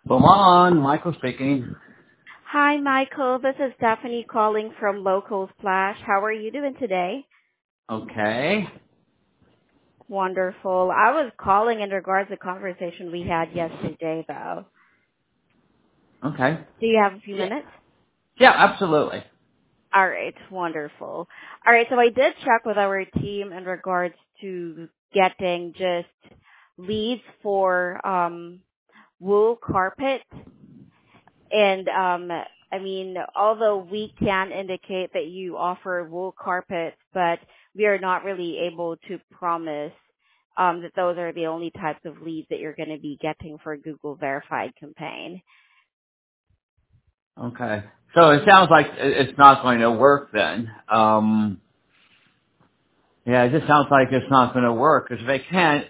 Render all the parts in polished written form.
Come on, Michael speaking. Hi, Michael. This is Stephanie calling from Local Splash. How are you doing today? Okay. Wonderful. I was calling in regards to the conversation we had yesterday, though. Okay. Do you have a few Yeah. minutes? Yeah, absolutely. All right. Wonderful. All right. So I did check with our team in regards to getting just leads for wool carpet. And I mean, although we can indicate that you offer wool carpets, but we are not really able to promise that those are the only types of leads that you're going to be getting for a Google verified campaign. Okay. So it sounds like it's not going to work then. Yeah, it just sounds like it's not going to work because they can't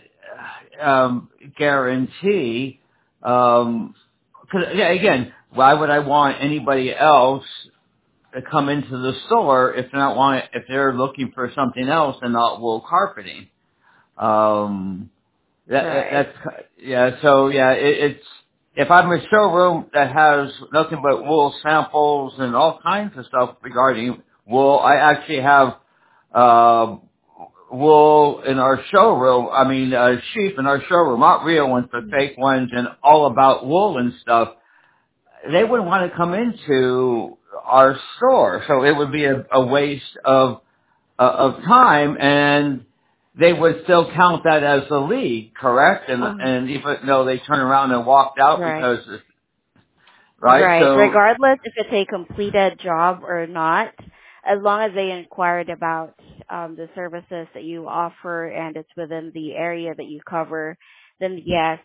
guarantee. Because yeah, again, why would I want anybody else to come into the store if they're looking for something else and not wool carpeting? Um, Right. that's yeah. So yeah, it's if I'm a showroom that has nothing but wool samples and all kinds of stuff regarding wool, I actually have uh, wool in our showroom. I mean, sheep in our showroom, not real ones, but fake ones, and all about wool and stuff. They wouldn't want to come into our store, so it would be a waste of time, and they would still count that as a lead, correct? Um, And even though they turned around and walked out right. because, right? Right. So, Regardless if it's a completed job or not, as long as they inquired about the services that you offer and it's within the area that you cover, then yes,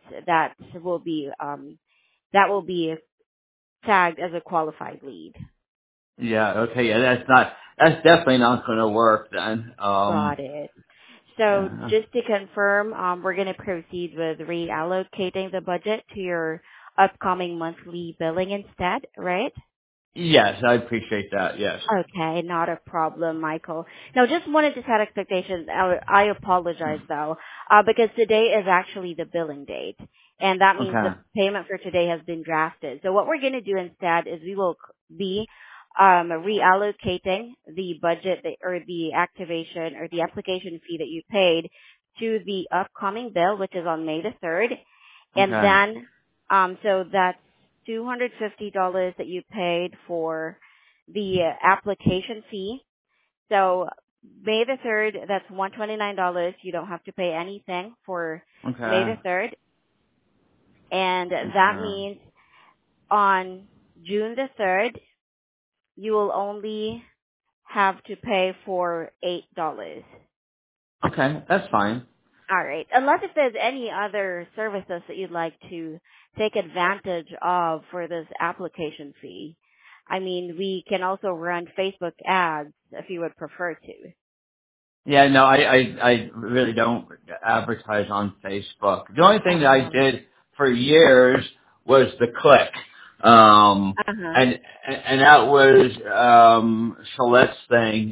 that will be tagged as a qualified lead. yeah, okay, yeah, that's definitely not going to work then. Got it. So Yeah. just to confirm, we're going to proceed with reallocating the budget to your upcoming monthly billing instead, right? Yes, I appreciate that. Yes. Okay, not a problem, Michael. Now, just wanted to set expectations. I apologize though, because today is actually the billing date, and that means the Okay. payment for today has been drafted. So what we're going to do instead is we will be reallocating the budget or the activation or the application fee that you paid to the upcoming bill, which is on May the 3rd, and Okay. then so that's $250 that you paid for the application fee. So May the 3rd, that's $129. You don't have to pay anything for May Okay. the 3rd. And that Okay. means on June the 3rd, you will only have to pay for $8. Okay, that's fine. All right. Unless if there's any other services that you'd like to take advantage of for this application fee. I mean, we can also run Facebook ads if you would prefer to. Yeah, no, I really don't advertise on Facebook. The only thing that I Uh-huh. did for years was the click. Uh-huh. And that was Shalett's thing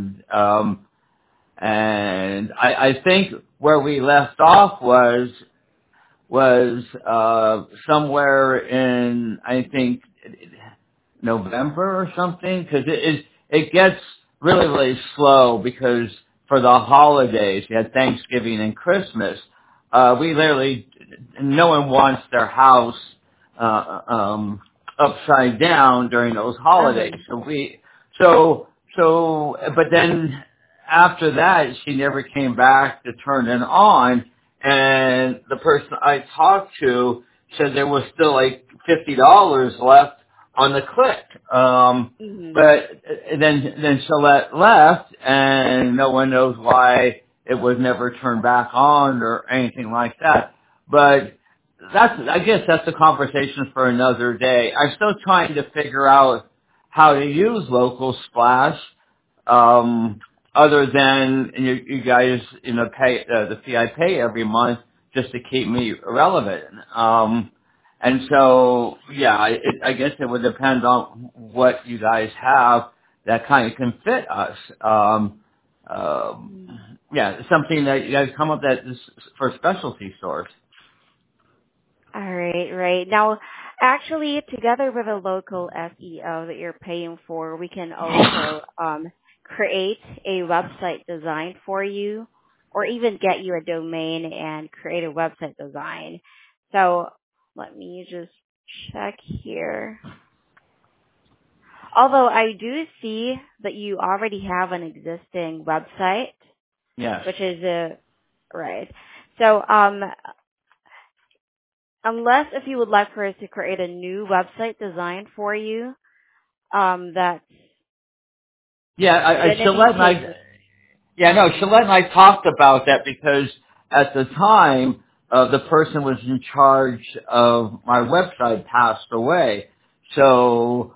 and I think where we left off was somewhere in I think November or something because it gets really slow because for the holidays you had Thanksgiving and Christmas. We literally no one wants their house upside down during those holidays. Uh-huh. But then after that she never came back to turn it on, and the person I talked to said there was still like $50 left on the click. Mhm. But then Gillette left, and no one knows why it was never turned back on or anything like that. But I guess that's a conversation for another day. I'm still trying to figure out how to use Local Splash, other than you guys, pay the fee I pay every month just to keep me relevant. And so, yeah, I guess it would depend on what you guys have that kind of can fit us. Um, yeah, something that you guys come up that is for specialty stores. All right, right. Now, actually, together with a local SEO that you're paying for, we can also create a website design for you, or even get you a domain and create a website design. So let me just check here. Although I do see that you already have an existing website, Yes. which is right. So unless if you would like for us to create a new website design for you, that's Yeah, then in Shalette and case. Shalette and I talked about that because at the time, the person was in charge of my website passed away. So,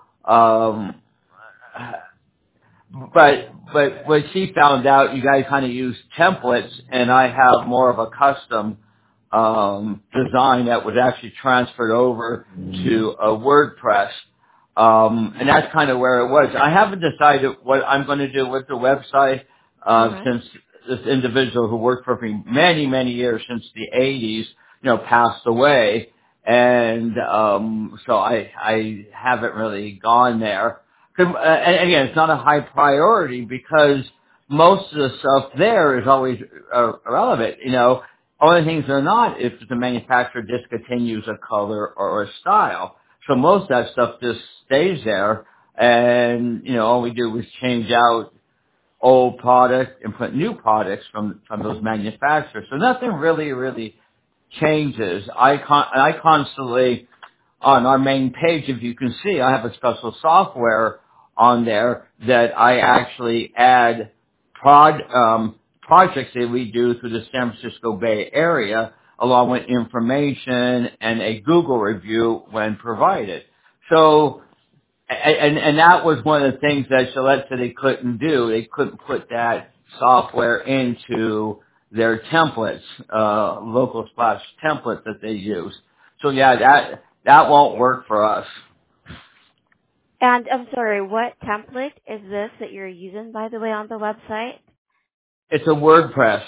but when she found out you guys kind of use templates and I have more of a custom design that was actually transferred over to a WordPress. And that's kind of where it was. I haven't decided what I'm going to do with the website Mhm. since this individual who worked for me many, many years since the 80s, passed away. And so I haven't really gone there. And again, it's not a high priority because most of the stuff there is always irrelevant. Only things they're not if the manufacturer discontinues a color or a style. So most of that stuff just stays there, and all we do is change out old products and put new products from those manufacturers. So nothing really changes. I constantly on our main page, if you can see, I have a special software on there that I actually add projects that we do through the San Francisco Bay Area, along with information and a Google review when provided. So, and that was one of the things that Gillette said they couldn't do. They couldn't put that software into their templates, local splash template that they use. So yeah, that won't work for us. And I'm sorry, what template is this that you're using, by the way, on the website? It's a WordPress.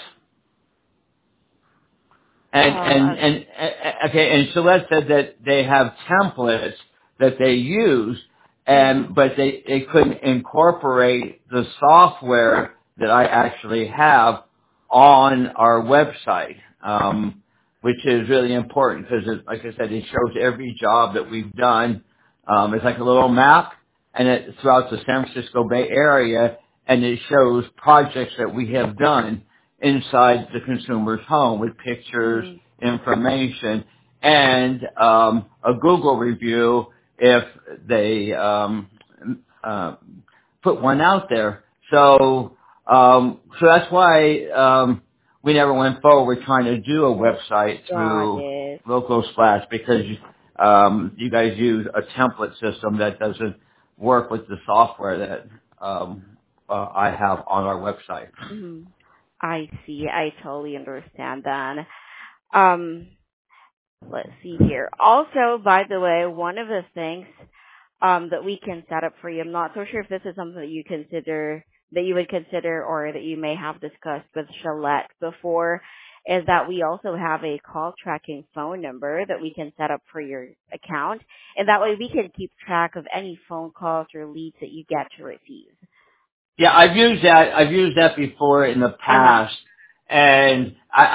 Oh, And Gillette said that they have templates that they use, mhm. but they couldn't incorporate the software that I actually have on our website, which is really important because, like I said, it shows every job that we've done. It's like a little map, and it's throughout the San Francisco Bay Area, and it shows projects that we have done inside the consumer's home with pictures, Mhm. information, and a Google review if they uh, put one out there. So that's why we never went forward trying to do a website Got through it. Local Splash because you guys use a template system that doesn't work with the software that I have on our website. Mhm. I see. I totally understand that. Um, let's see here. Also, by the way, one of the things that we can set up for you, I'm not so sure if this is something that you would consider or that you may have discussed with Shalette before, is that we also have a call tracking phone number that we can set up for your account. And that way we can keep track of any phone calls or leads that you get to receive. Yeah, I've used that. I've used that before in the Uh-huh. past, and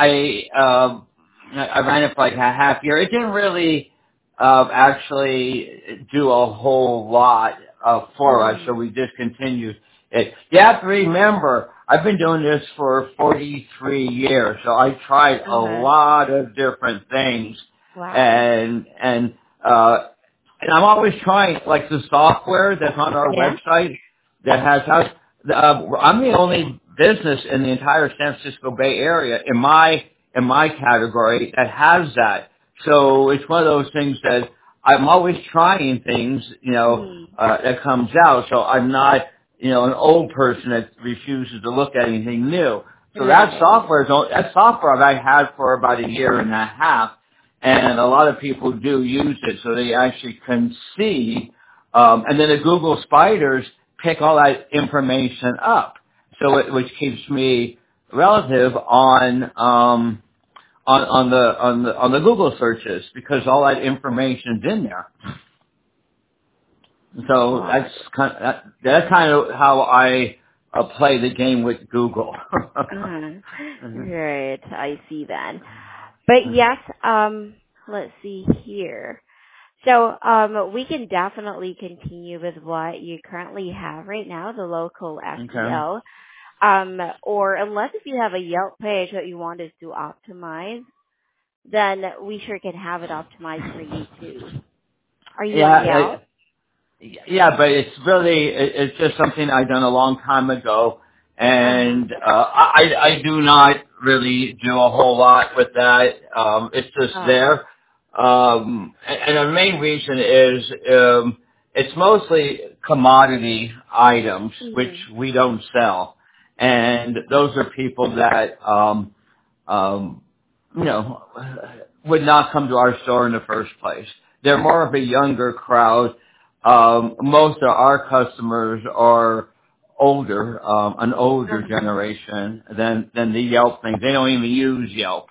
I ran it for like a half year. It didn't really actually do a whole lot for us, so Mm. we discontinued it. You have to remember, I've been doing this for 43 years, so I tried a Uh-huh. lot of different things, Wow. and and I'm always trying, like the software that's on our Yeah? website that has how. I'm the only business in the entire San Francisco Bay Area in my category that has that. So it's one of those things that I'm always trying things, Mm. that comes out. So I'm not, an old person that refuses to look at anything new. So Right. that software I've had for about a year and a half, and a lot of people do use it, so they actually can see. And then the Google Spiders pick all that information up, which keeps me relative on the Google searches because all that information's in there. So Got that's kind of how I play the game with Google. Right, I see then. But yes, let's see here. So, we can definitely continue with what you currently have right now, the local Okay. SEO. Or unless if you have a Yelp page that you want us to optimize, then we sure can have it optimized for you too. Are you on Yeah, Yelp? yeah, but it's really it's just something I've done a long time ago, Uh-huh. and I do not really do a whole lot with that. It's just Oh. there, and the main reason is it's mostly commodity items which Mhm. we don't sell, and those are people that um, you know, would not come to our store in the first place. They're more of a younger crowd. Most of our customers are older, an older Uh-huh. generation than the Yelp thing. They don't even use Yelp.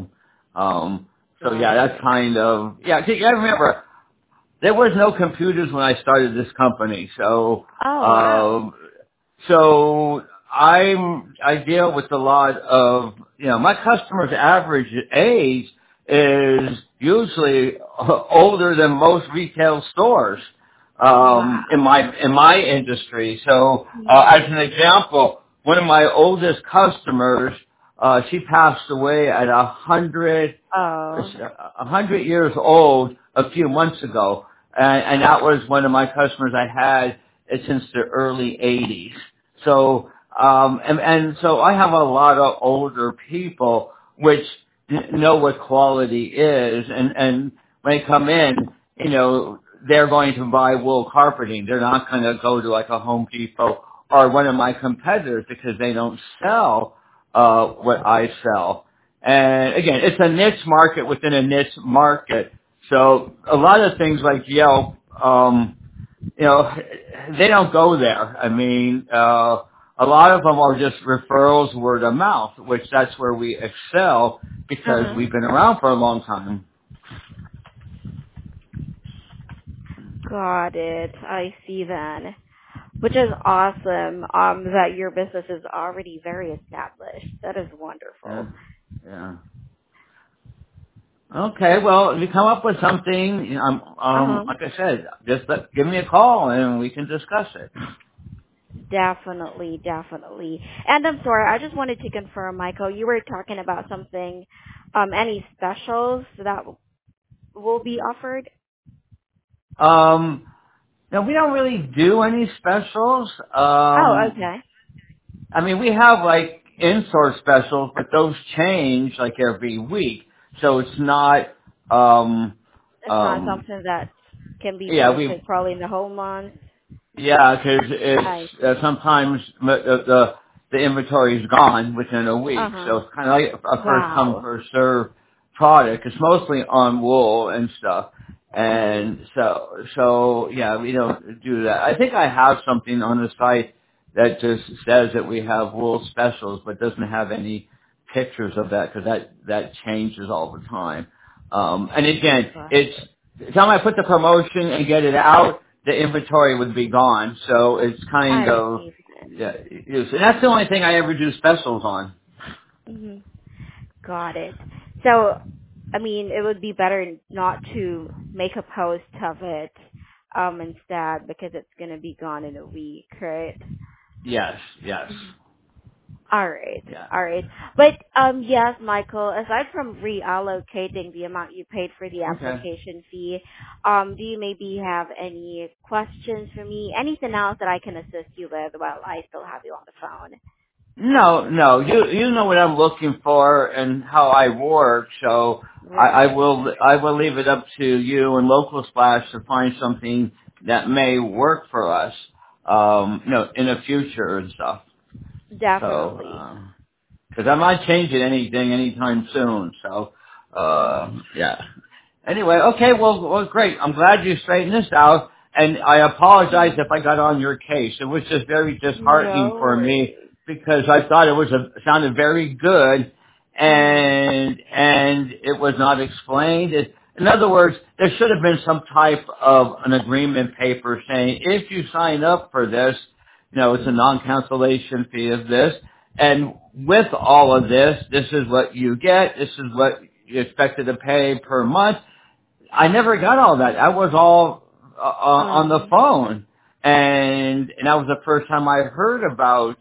So yeah, Got that's it. kind of, yeah, see, I remember there was no computers when I started this company. Oh wow. So I deal with a lot of, my customers' average age is usually older than most retail stores in Wow. my industry. So as Mhm. an example, one of my oldest customers, she passed away at 100 years old a few months ago, and that was one of my customers I had since the early '80s. So, and so I have a lot of older people which know what quality is, and when they come in, they're going to buy wool carpeting. They're not going to go to like a Home Depot or one of my competitors because they don't sell what I sell. And again, it's a niche market within a niche market. So a lot of things like Yelp, you know, they don't go there. I mean, a lot of them are just referrals, word of mouth, which that's where we excel because Uh-huh. we've been around for a long time. Got it. I see then. Which is awesome. That your business is already very established. That is Yeah, wonderful. yeah. Okay, well, if you come up with something, Uh-huh. like I said, just give me a call and we can discuss it. Definitely, definitely. And I'm sorry, I just wanted to confirm, Michael, you were talking about something, any specials that will be offered? Now we don't really do any specials. Oh, okay. I mean, we have like in-store specials, but those change like every week. So it's not, um, It's not um, something that can be yeah, we posted probably in the whole month. Yeah, because I it's see. sometimes the inventory is gone within a week, so Uh-huh. it's kind of like a first come Wow. first serve product. It's mostly on wool and stuff, Mhm. and so yeah, we don't do that. I think I have something on the site that just says that we have wool specials, but doesn't have any pictures of that because that changes all the time. And again, Got it's it. the time I put the promotion and get it out, the inventory would be gone. So it's kind I of, see then. yeah, and that's the only thing I ever do specials on. Mhm. Got it. So, I mean, it would be better not to make a post of it instead because it's going to be gone in a week, right? Yes, yes, All right. yeah. All right. But yes, Michael, aside from reallocating the amount you paid for the Okay. application fee, do you maybe have any questions for me? Anything else that I can assist you with while I still have you on the phone? No, no, you know what I'm looking for and how I work, so Right. I will leave it up to you and Local Splash to find something that may work for us, in the future and stuff. So, Definitely. because I'm not changing anything anytime soon. So, yeah. Anyway, okay, well, great. I'm glad you straightened this out, and I apologize if I got on your case. It was just very disheartening No for me worries. because I thought it sounded very good, Mhm. and it was not explained. In other words, there should have been some type of an agreement paper saying if you sign up for this, it's a non-cancellation fee of this, and with all of this, this is what you get. This is what you're expected to pay per month. I never got all that. I was all on the Um. phone, and that was the first time I heard about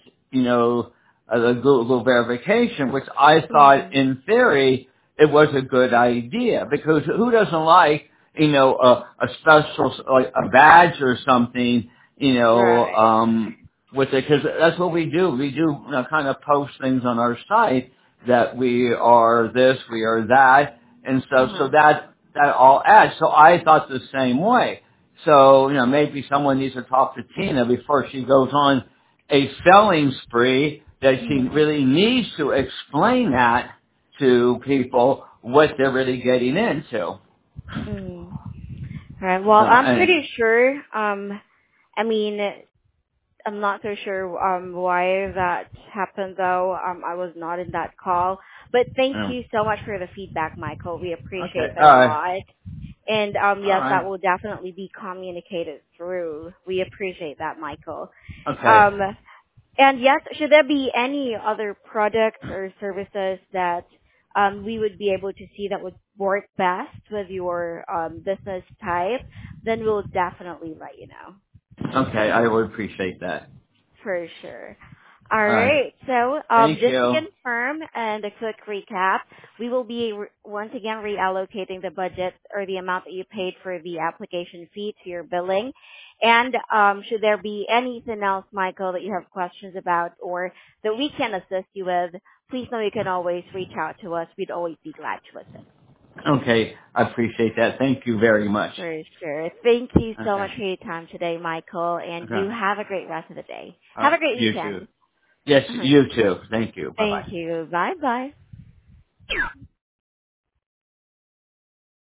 the Google verification, which I thought Mhm. in theory it was a good idea because who doesn't like a special like a badge or something Right. with it, because that's what we do. We do kind of post things on our site that we are this, we are that, and stuff. So Mhm. that all adds. So I thought the same way. So maybe someone needs to talk to Tina before she goes on a selling spree, that she Mhm. really needs to explain that to people what they're really getting into. Mhm. Right. Well, I'm And pretty sure. I mean, I'm not so sure why that happened though. I was not in that call. But thank you so much for the feedback, Michael. We okay, appreciate that all a right, lot. And all yes, right, that will definitely be communicated through. We appreciate that, Michael. okay. Um, and yes, should there be any other products or services that we would be able to see that would work best with your business type, then we'll definitely let you know. Okay, I would appreciate that. For sure. All All right. right. So, Thank just to you. confirm and a quick recap, we will be once again reallocating the budget or the amount that you paid for the application fee to your billing. And should there be anything else, Michael, that you have questions about or that we can assist you with, please know you can always reach out to us. We'd always be glad to assist. Okay, I appreciate that. Thank you very much. For sure. Thank you so Okay. much for your time today, Michael, and Okay. you have a great rest of the day. Have a great You too. weekend. Yes, you too. Thank you. Bye bye. Thank you. Bye bye.